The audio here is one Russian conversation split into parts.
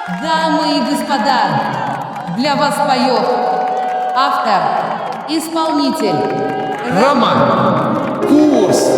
Дамы и господа, для вас поет автор, исполнитель Роман Курс.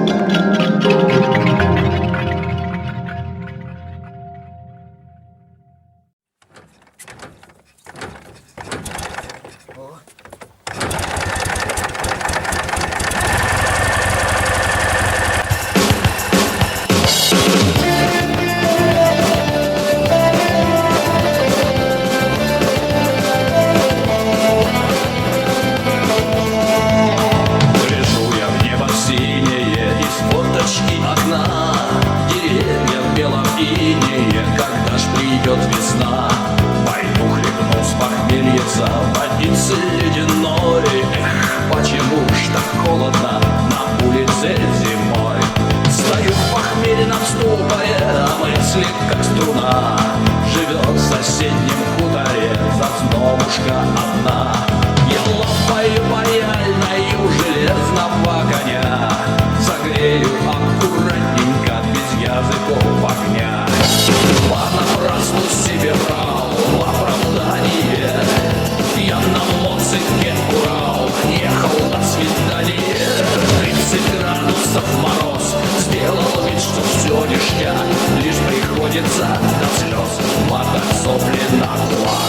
Гляжу я в небо синее из форточки окна. Деревья в белом инее, когда ж придет весна. Пойду хлебну с похмелья за водицы ледяной. Эх, почему ж так холодно на улице зимой? Стою в похмелье на ступоре, а мысли как струна. Живет в соседнем хуторе зазнобушка одна. Я лопаю паяльною железного коня, согрею аккуратненько, без языков огня. Понапрасну себе брал в оправдание. Я на моцике Урал ехал на свидание. 30 градусов мороз, сделал вид, что все ништяк. Лишь приходится до слез мотать сопли на кулак.